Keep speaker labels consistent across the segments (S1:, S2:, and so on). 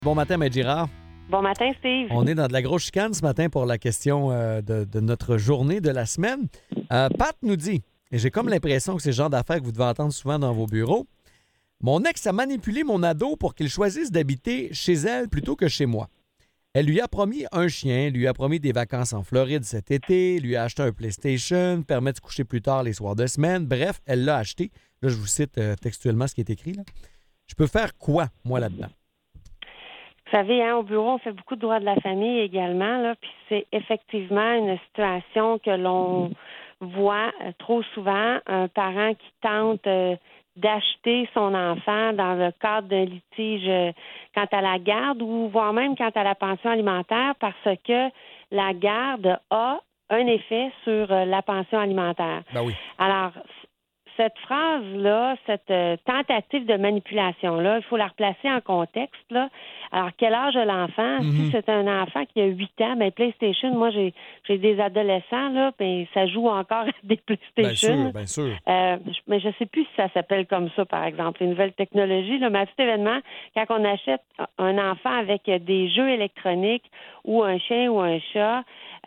S1: Bon matin, Maître Girard.
S2: Bon matin, Steve.
S1: On est dans de la grosse chicane ce matin pour la question de notre journée de la semaine. Pat nous dit, et j'ai comme l'impression que c'est le genre d'affaires que vous devez entendre souvent dans vos bureaux, mon ex a manipulé mon ado pour qu'il choisisse d'habiter chez elle plutôt que chez moi. Elle lui a promis un chien, lui a promis des vacances en Floride cet été, lui a acheté un PlayStation, permet de se coucher plus tard les soirs de semaine. Bref, elle l'a acheté. Là, je vous cite textuellement ce qui est écrit. Là. Je peux faire quoi, moi, là-dedans?
S2: Vous savez, au bureau, on fait beaucoup de droits de la famille également, là, puis c'est effectivement une situation que l'on voit trop souvent, un parent qui tente d'acheter son enfant dans le cadre d'un litige quant à la garde ou voire même quant à la pension alimentaire parce que la garde a un effet sur la pension alimentaire.
S1: Ben oui.
S2: Alors, cette phrase-là, cette tentative de manipulation-là, il faut la replacer en contexte, là. Alors, quel âge a l'enfant? Si c'est un enfant qui a 8 ans, bien, PlayStation, moi, j'ai des adolescents, là, puis ça joue encore à des PlayStation.
S1: Bien sûr.
S2: Mais je ne sais plus si ça s'appelle comme ça, par exemple, les nouvelles technologies, là, mais à tout événement, quand on achète un enfant avec des jeux électroniques ou un chien ou un chat,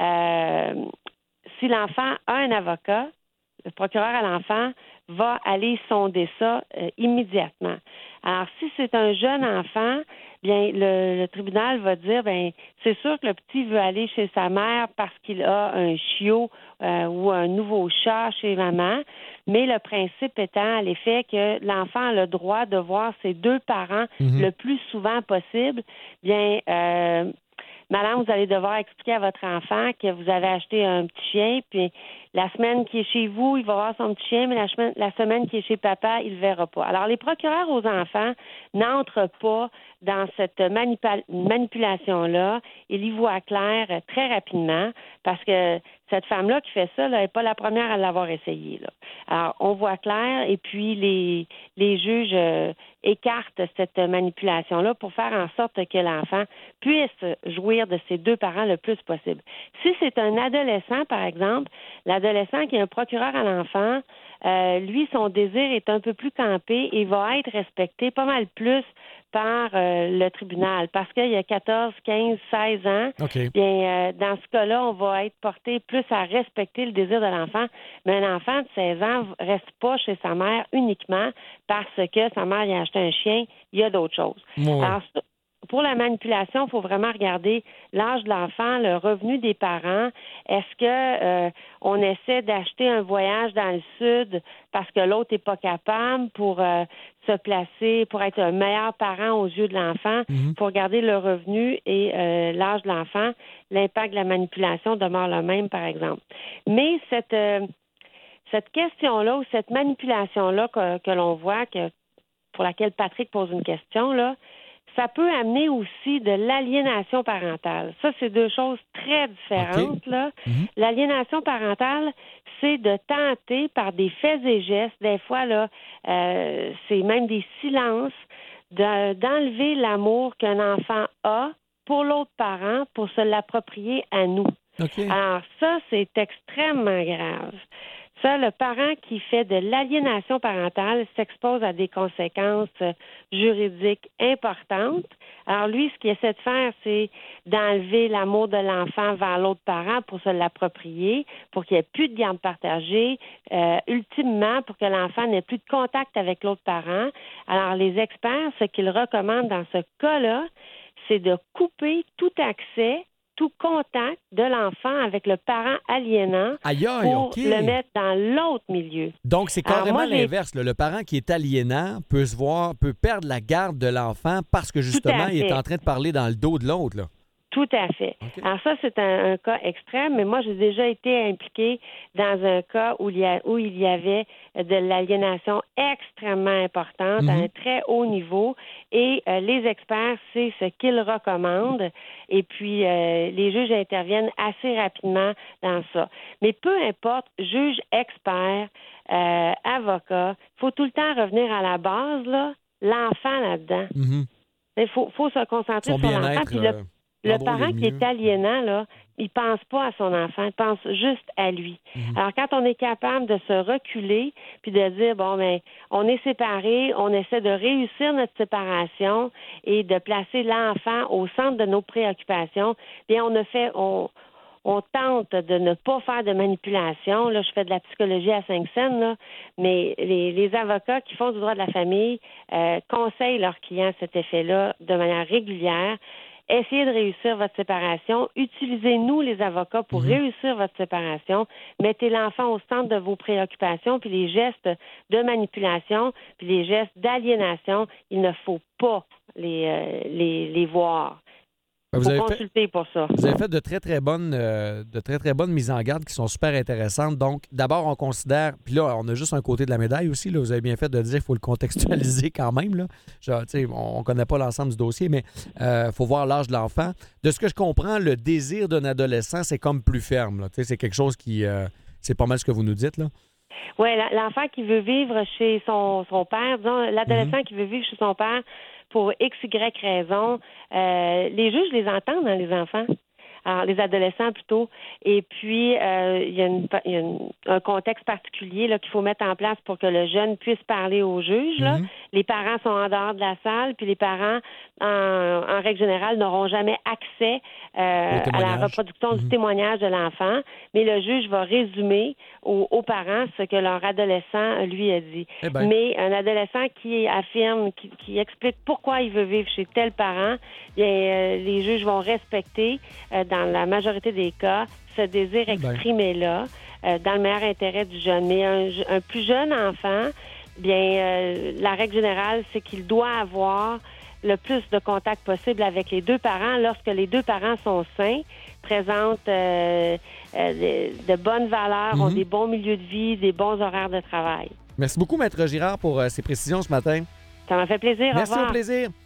S2: si l'enfant a un avocat, le procureur à l'enfant va aller sonder ça immédiatement. Alors, si c'est un jeune enfant, bien, le tribunal va dire, bien, c'est sûr que le petit veut aller chez sa mère parce qu'il a un chiot ou un nouveau chat chez maman, mais le principe étant à l'effet que l'enfant a le droit de voir ses deux parents le plus souvent possible, bien, madame, vous allez devoir expliquer à votre enfant que vous avez acheté un petit chien, puis la semaine qui est chez vous, il va voir son petit chien, mais la semaine qui est chez papa, il ne le verra pas. Alors, les procureurs aux enfants n'entrent pas dans cette manipulation-là. Ils y voient clair très rapidement parce que cette femme-là qui fait ça, elle n'est pas la première à l'avoir essayé, là. Alors, on voit clair et puis les juges écartent cette manipulation-là pour faire en sorte que l'enfant puisse jouir de ses deux parents le plus possible. Si c'est un adolescent, par exemple, l'adolescent qui est un procureur à l'enfant, lui, son désir est un peu plus campé et va être respecté pas mal plus par le tribunal parce qu'il y a 14, 15, 16 ans.
S1: Okay.
S2: Bien, dans ce cas-là, on va être porté plus à respecter le désir de l'enfant. Mais un enfant de 16 ans ne reste pas chez sa mère uniquement parce que sa mère y a acheté un chien. Il y a d'autres choses.
S1: Ouais.
S2: Alors, pour la manipulation, il faut vraiment regarder l'âge de l'enfant, le revenu des parents. Est-ce que on essaie d'acheter un voyage dans le sud parce que l'autre n'est pas capable pour se placer, pour être un meilleur parent aux yeux de l'enfant? Il faut regarder le revenu et l'âge de l'enfant. L'impact de la manipulation demeure le même, par exemple. Mais cette question-là ou cette manipulation-là que l'on voit, pour laquelle Patrick pose une question, là, ça peut amener aussi de l'aliénation parentale. Ça, c'est deux choses très différentes,
S1: Okay.
S2: là. L'aliénation parentale, c'est de tenter par des faits et gestes, des fois, là, c'est même des silences, d'enlever l'amour qu'un enfant a pour l'autre parent pour se l'approprier à nous.
S1: Okay.
S2: Alors ça, c'est extrêmement grave. Ça, le parent qui fait de l'aliénation parentale s'expose à des conséquences juridiques importantes. Alors lui, ce qu'il essaie de faire, c'est d'enlever l'amour de l'enfant vers l'autre parent pour se l'approprier, pour qu'il n'y ait plus de garde partagée, ultimement pour que l'enfant n'ait plus de contact avec l'autre parent. Alors les experts, ce qu'ils recommandent dans ce cas-là, c'est de couper tout accès, tout contact de l'enfant avec le parent aliénant pour le mettre dans l'autre milieu.
S1: Donc, c'est carrément l'inverse. Là. Le parent qui est aliénant peut perdre la garde de l'enfant parce que, justement, il est en train de parler dans le dos de l'autre, là.
S2: Tout à fait. Okay. Alors ça, c'est un cas extrême, mais moi, j'ai déjà été impliquée dans un cas où il y avait de l'aliénation extrêmement importante, à un très haut niveau, et les experts, c'est ce qu'ils recommandent, et puis les juges interviennent assez rapidement dans ça. Mais peu importe, juge, expert, avocat, il faut tout le temps revenir à la base, là, l'enfant là-dedans. Il faut se concentrer sur l'enfant, puis le parent qui est aliénant, là, il pense pas à son enfant, il pense juste à lui. Alors, quand on est capable de se reculer puis de dire, bon, ben, on est séparés, on essaie de réussir notre séparation et de placer l'enfant au centre de nos préoccupations, bien, on tente de ne pas faire de manipulation. Là, je fais de la psychologie à 5 cents, là, mais les avocats qui font du droit de la famille conseillent leurs clients cet effet-là de manière régulière. Essayez de réussir votre séparation. Utilisez-nous, les avocats, pour réussir votre séparation. Mettez l'enfant au centre de vos préoccupations, puis les gestes de manipulation, puis les gestes d'aliénation, il ne faut pas les voir. Il faut consulter pour ça.
S1: Vous avez fait de très, très bonnes mises en garde qui sont super intéressantes. Donc, d'abord, on considère, puis là, on a juste un côté de la médaille aussi. Là, vous avez bien fait de dire qu'il faut le contextualiser quand même. Là. Genre, on ne connaît pas l'ensemble du dossier, mais il faut voir l'âge de l'enfant. De ce que je comprends, le désir d'un adolescent, c'est comme plus ferme. Là. C'est quelque chose qui... c'est pas mal ce que vous nous dites, là.
S2: Oui, l'enfant qui veut vivre chez son père, disons, l'adolescent qui veut vivre chez son père pour X, Y raison, les juges les entendent dans les enfants. Alors, les adolescents plutôt. Et puis, il y a un contexte particulier là, qu'il faut mettre en place pour que le jeune puisse parler au juge. Là. Les parents sont en dehors de la salle, puis les parents, en règle générale, n'auront jamais accès à la reproduction du témoignage de l'enfant. Mais le juge va résumer aux parents ce que leur adolescent lui a dit. Mais un adolescent qui affirme, qui explique pourquoi il veut vivre chez tel parent, bien, les juges vont respecter dans la majorité des cas, ce désir exprimé-là, dans le meilleur intérêt du jeune. Mais un plus jeune enfant, bien, la règle générale, c'est qu'il doit avoir le plus de contact possible avec les deux parents lorsque les deux parents sont sains, présentent de bonnes valeurs, ont des bons milieux de vie, des bons horaires de travail.
S1: Merci beaucoup, Maître Girard, pour ces précisions ce matin.
S2: Ça m'a fait plaisir.
S1: Merci, au plaisir.